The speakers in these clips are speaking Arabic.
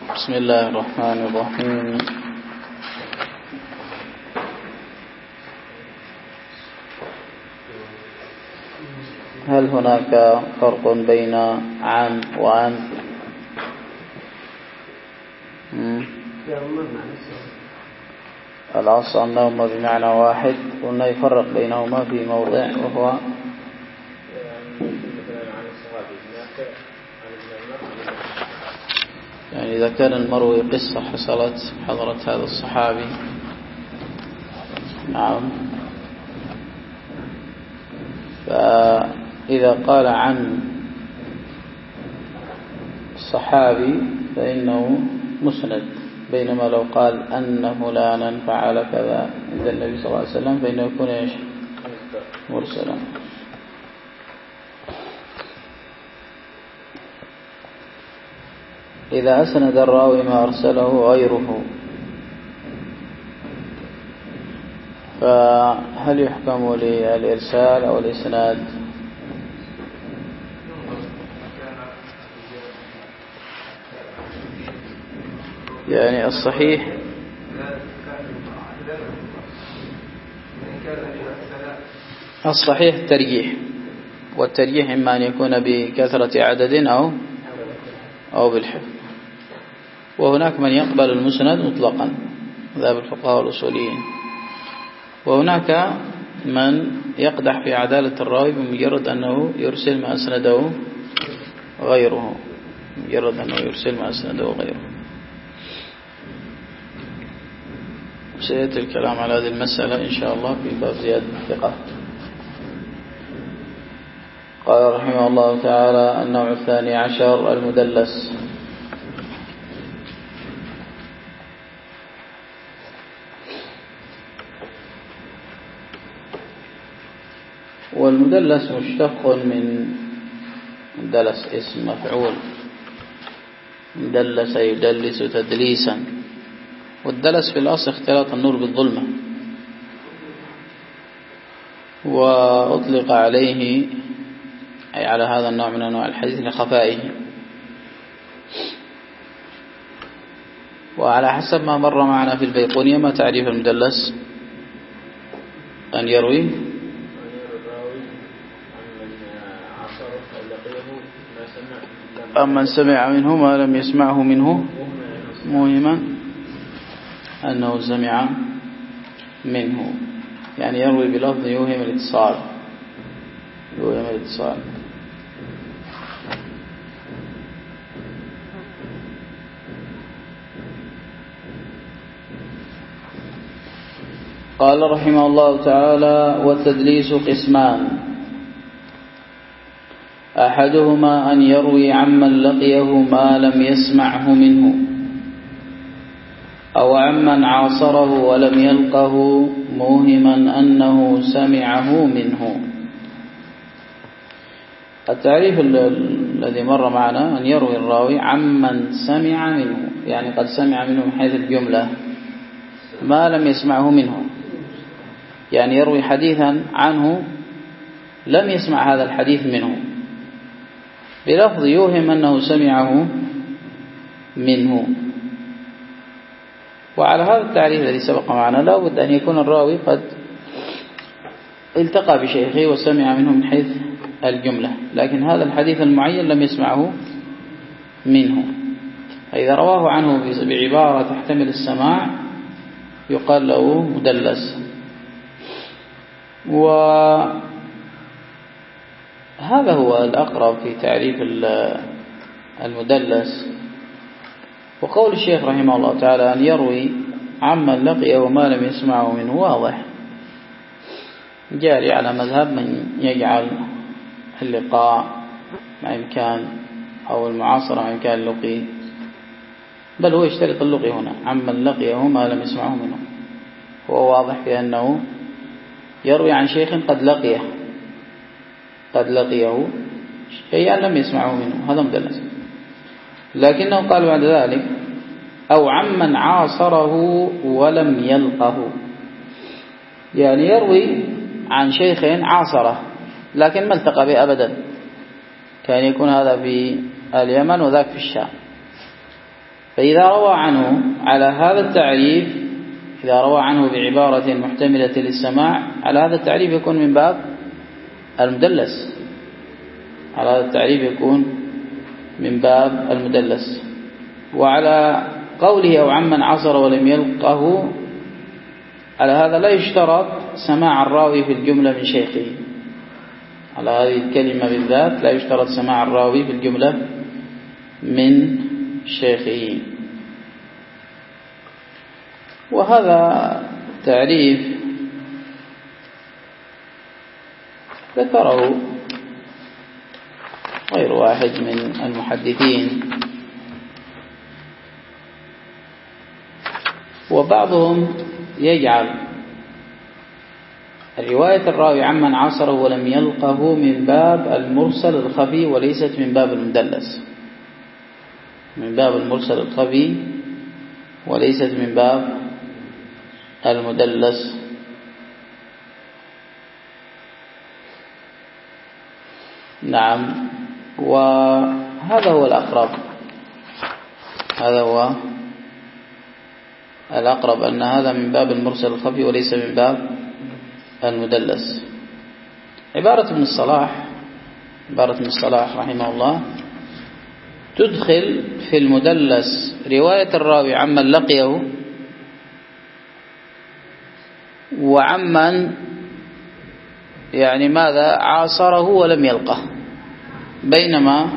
بسم الله الرحمن الرحيم. هل هناك فرق بين عن وعن؟ الأصل أنهما بمعنى واحد، قلنا يفرق بينهما في موضع وهو يعني إذا كان المروي قصة حصلت حضرة هذا الصحابي، نعم، فإذا قال عن الصحابي فإنه مسند، بينما لو قال أن فلانا فعل كذا عند النبي صلى الله عليه وسلم فإنه يكون إيش؟ مرسلا. إذا أسند الراوي ما أرسله غيره فهل يحكم للإرسال أو الإسناد؟ يعني الصحيح الترجيح، والترجيح إما أن يكون بكثرة عدد أو بالحفظ. وهناك من يقبل المسند مطلقا، ذهب الفقهاء الأصوليين، وهناك من يقدح في عدالة الراوي بمجرد أنه يرسل ما أسنده غيره، سيأتي الكلام على هذه المسألة إن شاء الله في باب زيادة الثقة. قال رحمه الله تعالى: النوع 12 المدلس. والمدلس مشتق من دلس، اسم مفعول، دلس يدلس تدليسا. والدلس في الأصل اختلاط النور بالظلمة، وأطلق عليه أي على هذا النوع من أنواع الحديث لخفائه. وعلى حسب ما مر معنا في البيقونية ما تعريف المدلس؟ أن يروي أمن سمع منه ما لم يسمعه منه، موهما أنه سمع منه، يعني يروي بلفظ يوهم الاتصال. قال رحمه الله تعالى: والتدليس قسمان: أحدهما أن يروي عمن لقيه ما لم يسمعه منه، أو عمن عاصره ولم يلقه موهما أنه سمعه منه. التعريف الذي مر معنا: أن يروي الراوي عمن سمع منه، يعني قد سمع منه من حيث الجملة، ما لم يسمعه منه، يعني يروي حديثا عنه لم يسمع هذا الحديث منه بلفظ يوهم أنه سمعه منه. وعلى هذا التعريف الذي سبق معنا لا بد أن يكون الراوي قد التقى بشيخه وسمع منه من حيث الجملة، لكن هذا الحديث المعين لم يسمعه منه. إذا رواه عنه بعبارة تحتمل السماع يقال له مدلس. وهذا هو الأقرب في تعريف المدلس. وقول الشيخ رحمه الله تعالى أن يروي عمن لقيه وما لم يسمعه منه واضح، جاري على مذهب من يجعل اللقاء مع إمكان أو المعاصرة مع إمكان اللقي، بل هو يشترط اللقي هنا، عمن لقيه ما لم يسمعه منه. هو واضح في أنه يروي عن شيخ قد لقيه شيئا لم يسمعه منه، هذا مدلس. لكنه قال بعد ذلك: أو عمن عاصره ولم يلقه، يعني يروي عن شيخ عاصره لكن ما التقى به أبدا، كان يكون هذا في اليمن وذاك في الشام، فإذا روى عنه على هذا التعريف، إذا روى عنه بعبارة محتملة للسماع على هذا التعريف يكون من باب المدلس، على هذا التعريف يكون من باب المدلس. وعلى قوله أو عمن عصر ولم يلقه، على هذا لا يشترط سماع الراوي في الجملة من شيخه، على هذه الكلمة بالذات لا يشترط سماع الراوي في الجملة من شيخه. وهذا تعريف ذكره غير واحد من المحدثين، وبعضهم يجعل رواية الراوي عمن عاصره ولم يلقه من باب المرسل الخفي وليست من باب المدلس، من باب المرسل الخفي وليست من باب المدلس. نعم، وهذا هو الأقرب، هذا هو الأقرب، أن هذا من باب المرسل الخفي وليس من باب المدلس. عبارة ابن الصلاح رحمه الله تدخل في المدلس رواية الراوي عمن لقيه وعمن يعني ماذا عاصره ولم يلقه، بينما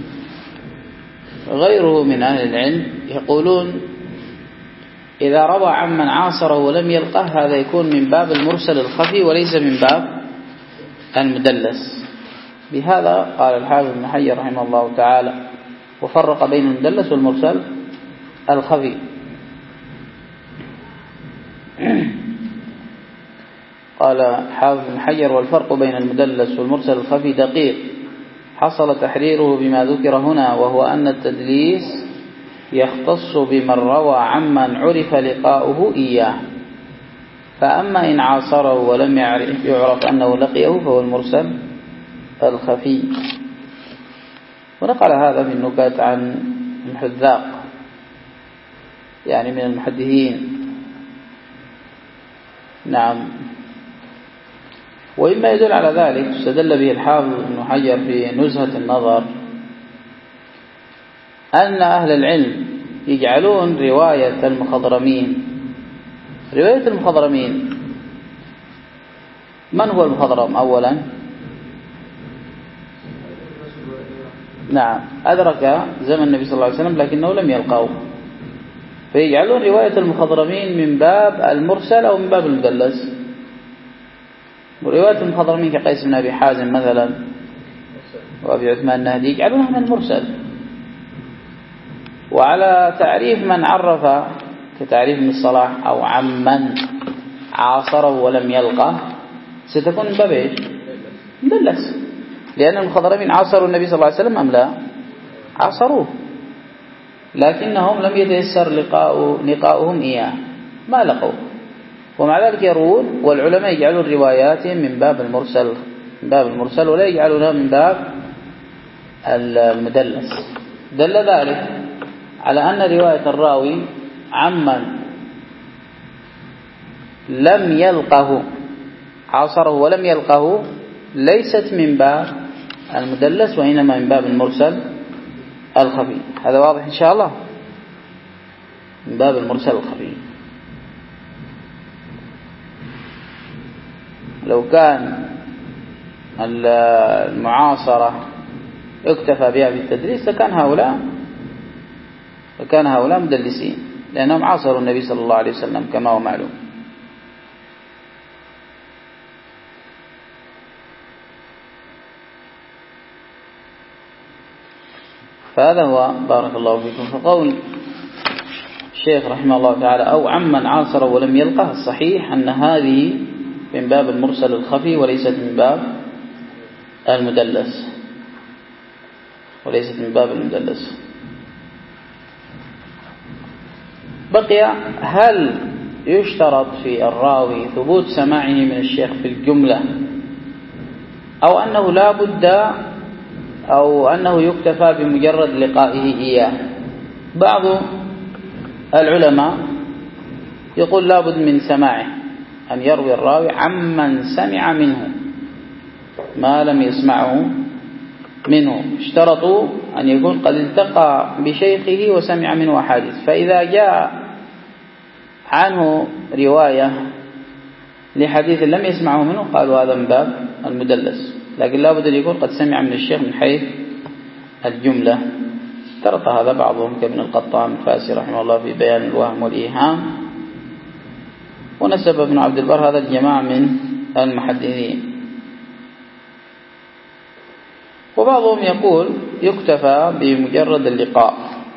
غيره من أهل العلم يقولون إذا روى عمن عاصره ولم يلقه هذا يكون من باب المرسل الخفي وليس من باب المدلس. بهذا قال الحافظ ابن حجر رحمه الله تعالى وفرق بين المدلس والمرسل الخفي. قال حافظ ابن حجر والفرق بين المدلس والمرسل الخفي دقيق، حصل تحريره بما ذكر هنا، وهو أن التدليس يختص بمن روى عمن عرف لقاؤه إياه، فأما إن عاصره ولم يعرف أنه لقيه فهو المرسل الخفي. ونقل هذا في النكات عن الحذاق يعني من المحدثين. نعم، وإما يدل على ذلك استدل به الحافظ ابن حجر في نزهة النظر أن أهل العلم يجعلون رواية المخضرمين، رواية المخضرمين، من هو المخضرم أولا؟ نعم، أدرك زمن النبي صلى الله عليه وسلم لكنه لم يلقاه، فيجعلون رواية المخضرمين من باب المرسل أو من باب المدلس. ورواية المخضرمين كقيس بن أبي حازم مثلا وأبي عثمان النهدي يجعلونها من المرسل. وعلى تعريف من عرف كتعريف ابن الصلاح أو عمن عاصره ولم يلقه ستكون من باب ايش؟ مدلس، لأن المخضرمين عاصروا النبي صلى الله عليه وسلم أم لا؟ عاصروه، لكنهم لم يتيسر لقاؤهم إياه، ما لقوا، ومع ذلك يروون. والعلماء يجعلون رواياتهم من باب المرسل، من باب المرسل، ولا يجعلونها من باب المدلس. دل ذلك على أن رواية الراوي عمن لم يلقه، عاصره ولم يلقه، ليست من باب المدلس وإنما من باب المرسل الخفي. هذا واضح إن شاء الله، من باب المرسل الخفي. لو كان المعاصرة اكتفى بها بالتدريس لكان هؤلاء مدلسين، لأنهم عاصروا النبي صلى الله عليه وسلم كما هو معلوم. فهذا هو، بارك الله فيكم. فقول الشيخ رحمه الله تعالى أو عمن عاصر ولم يلقه، الصحيح أن هذه من باب المرسل الخفي وليست من باب المدلس، وليست من باب المدلس. بقي هل يشترط في الراوي ثبوت سماعه من الشيخ في الجملة، أو أنه لا بد، أو أنه يكتفى بمجرد لقائه إياه؟ بعض العلماء يقول لابد من سماعه، أن يروي الراوي عمن سمع منه ما لم يسمعه منه. اشترطوا أن يكون قد التقى بشيخه وسمع منه أحاديث، فإذا جاء عنه رواية لحديث لم يسمعه منه قالوا هذا من باب المدلس، لكن لابد أن يكون قد سمع من الشيخ من حيث الجملة. اشترط هذا بعضهم كابن القطان الفاسي رحمه الله في بيان الوهم والإيهام، ونسب ابن عبد البر هذا الجماعة من المحدثين. وبعضهم يقول يكتفى بمجرد اللقاء،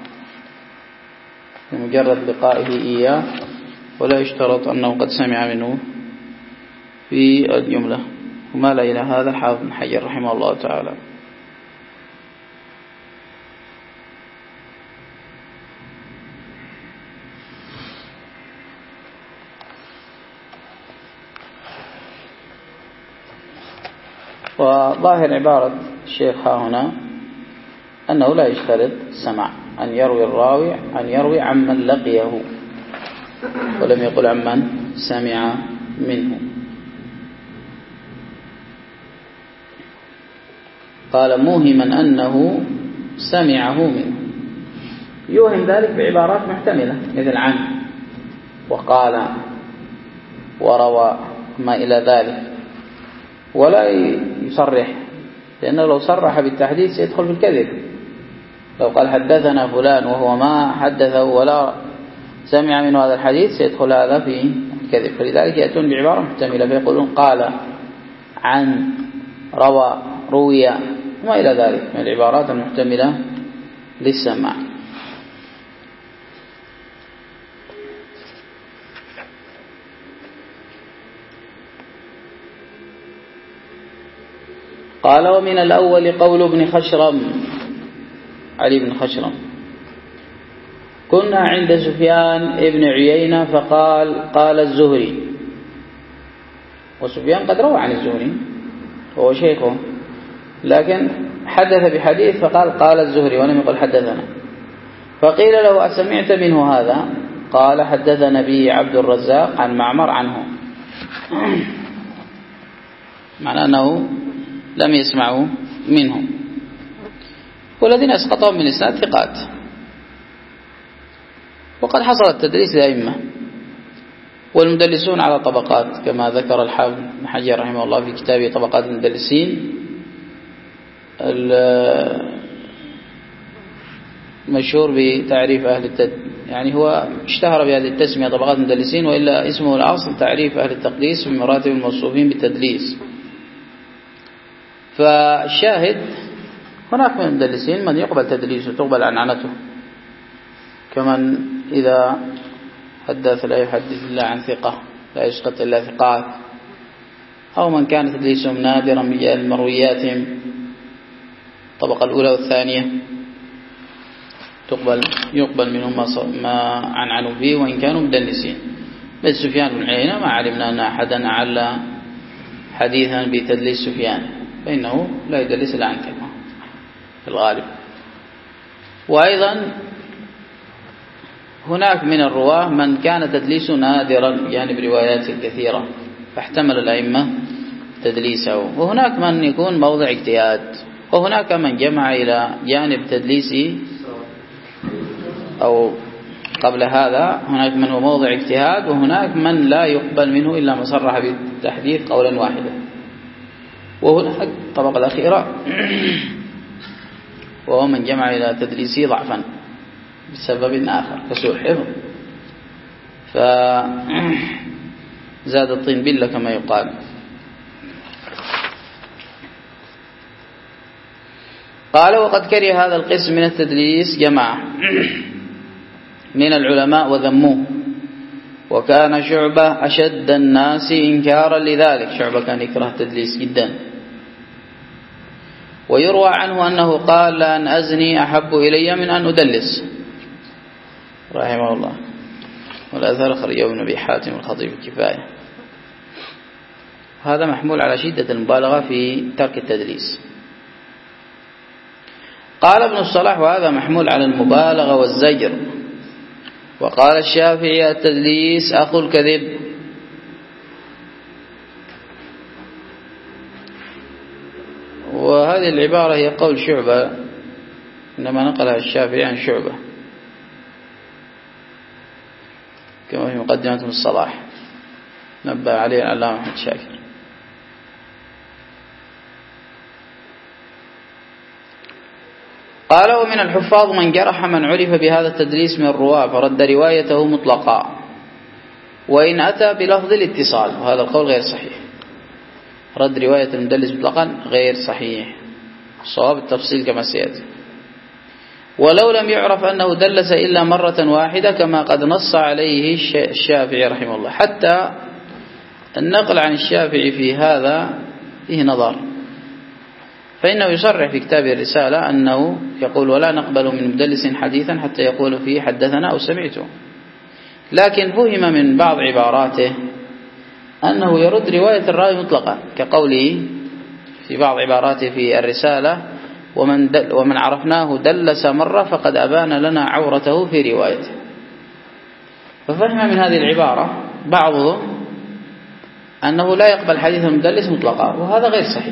بمجرد لقائه إياه، ولا يشترط أنه قد سمع منه في الجملة، ومال إلى هذا الحافظ بن حجر رحمه الله تعالى. وظاهر عبارة الشيخ هنا أنه لا يشترط السماع، أن يروي الراوي أن يروي عمن لقيه، ولم يقل عمن سمع منه. قال موهما أنه سمعه منه، يوهم ذلك بعبارات محتملة مثل عن وقال وروى ما إلى ذلك، ولا يصرح، لأنه لو صرح بالتحديث سيدخل في الكذب. لو قال حدثنا فلان وهو ما حدثه ولا سمع منه هذا الحديث سيدخل هذا في الكذب، فلذلك يأتون بعبارة محتملة فيقولون قال عن روى روي وما إلى ذلك من العبارات المحتملة للسماع. قال ومن الأول قول ابن خشرم، علي بن خشرم: كنا عند سفيان ابن عيينة فقال قال الزهري. وسفيان قد روى عن الزهري وهو شيخه، لكن حدث بحديث فقال قال الزهري ولم يقل حدثنا، فقيل له أسمعت منه هذا؟ قال حدثنا به عبد الرزاق عن معمر عنه، معنى أنه لم يسمعوا منه. والذين اسقطهم من الإسناد ثقات، وقد حصل التدريس لأئمة، والمدلسون على طبقات كما ذكر الحافظ بن حجر رحمه الله في كتابه طبقات المدلسين، المشهور بتعريف يعني هو اشتهر بهذه التسمية طبقات المدلسين، وإلا اسمه الأصل تعريف أهل التقديس في مراتب الموصوفين بالتدليس. فالشاهد هناك من المدلسين من يقبل تدليسه وتقبل عنعنته، كمن إذا حدث لا يحدث إلا عن ثقة لا يسقط إلا ثقات، أو من كان تدليسهم نادرا من مروياتهم الطبقة الأولى والثانية يقبل منهم ما عنعنوا فيه وإن كانوا مدلسين. مثل سفيان بن عيينة ما علمنا أن أحدا أعلى حديثا بتدليس سفيان، فإنه لا يدلس إلا عن ثقة في الغالب. وأيضا هناك من الرواه من كان تدليسه نادرا بجانب رواياته الكثيرة فاحتمل الأئمة تدليسه، وهناك من يكون موضع اجتهاد، وهناك من جمع إلى جانب تدليسه أو قبل هذا هناك من هو موضع اجتهاد، وهناك من لا يقبل منه إلا ما صرح بالتحديث قولا واحدا. وهناك الطبقة الأخيرة وهو من جمع إلى تدليسه ضعفا بسبب آخر كسوء حفظ، فزاد الطين بلة كما يقال. قال وقد كره هذا القسم من التدليس جماعة من العلماء وذموه، وكان شعبة أشد الناس إنكارا لذلك، شعبة كان يكره التدليس جدا. ويروى عنه أنه قال لأن أزني أحب إلي من أن أدلس رحمه الله، والأثر خرجه ابن أبي حاتم الخطيب الكفاية. هذا محمول على شدة المبالغة في ترك التدليس. قال ابن الصلاح وهذا محمول على المبالغة والزجر، وقال الشافعي التدليس أخو الكذب. وهذه العبارة هي قول شعبة، إنما نقلها الشافعي عن شعبة كما في مقدمة الصلاح، نبه عليه العلامة أحمد شاكر. قال: ومن الحفاظ من جرح من عرف بهذا التدليس من الرواة فرد روايته مطلقا وإن أتى بلفظ الاتصال، وهذا القول غير صحيح. رد رواية المدلس مطلقا غير صحيح، صواب التفصيل كما سيأتي. ولو لم يعرف أنه دلس إلا مرة واحدة كما قد نص عليه الشافعي رحمه الله. حتى النقل عن الشافعي في هذا فيه نظر، فإنه يصرح في كتاب الرسالة أنه يقول: ولا نقبل من مدلس حديثا حتى يقول فيه حدثنا أو سمعته. لكن فهم من بعض عباراته أنه يرد رواية الراوي مطلقا، كقوله في بعض عباراته في الرسالة: ومن عرفناه دلس مرة فقد أبان لنا عورته في روايته. ففهم من هذه العبارة بعضهم أنه لا يقبل حديث المدلس مطلقا، وهذا غير صحيح.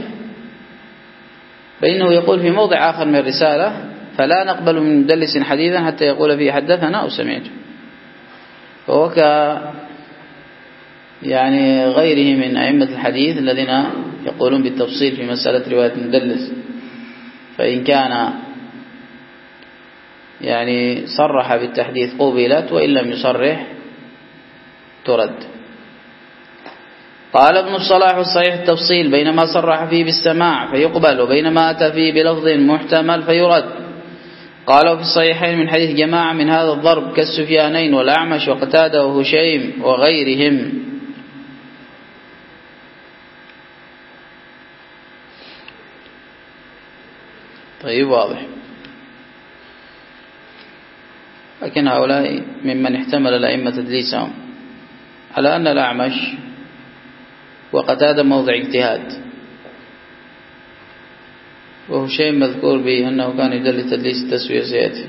فإنه يقول في موضع آخر من الرسالة: فلا نقبل من مدلس حديثا حتى يقول فيه حدثنا أو سمعته. فهو يعني غيره من أئمة الحديث الذين يقولون بالتفصيل في مسألة رواية المدلس، فإن كان يعني صرح بالتحديث قبلت، وإن لم يصرح ترد. قال ابن الصلاح: الصحيح التفصيل بينما صرح فيه بالسماع فيقبل، وبينما أتى فيه بلفظ محتمل فيرد. قالوا في الصحيحين من حديث جماعة من هذا الضرب كالسفيانين والأعمش وقتادة وهشيم وغيرهم. طيب، واضح. لكن هؤلاء ممن احتمل الأئمة تدليسهم على أن الأعمش وقتادة موضع اجتهاد، وهشيم مذكور به أنه كان يدلس تدليس التسوية سيأتي.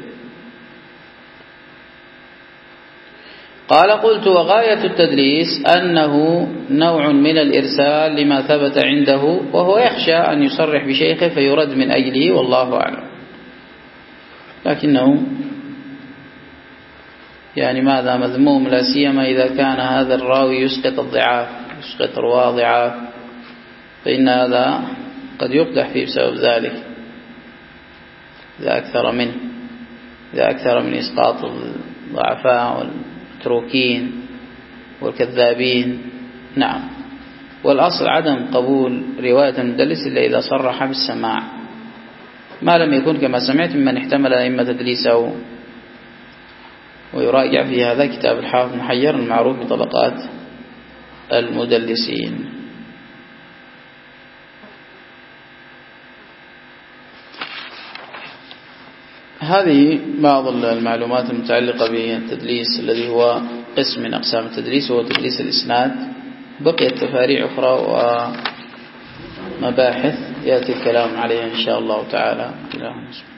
قال: قلت: وغاية التدليس أنه نوع من الإرسال لما ثبت عنده، وهو يخشى أن يصرح بشيخه فيرد من أجله، والله أعلم. لكنه يعني ماذا مذموم، لا سيما إذا كان هذا الراوي يسقط الضعاف، يسقط رواة ضعاف، فإن هذا قد يقدح فيه بسبب ذلك إذا أكثر من إسقاط الضعفاء والمتروكين والكذابين. نعم. والأصل عدم قبول رواية المدلس إلا إذا صرح بالسماع، ما لم يكن كما سمعت ممن احتمل أئمة تدليسه. ويراجع في هذا كتاب الحافظ محير المعروف بطبقات المدلسين. هذه بعض المعلومات المتعلقة بالتدليس الذي هو قسم من أقسام التدليس، وهو تدليس الإسناد. بقيت تفاريع أخرى ومباحث يأتي الكلام عليها إن شاء الله تعالى.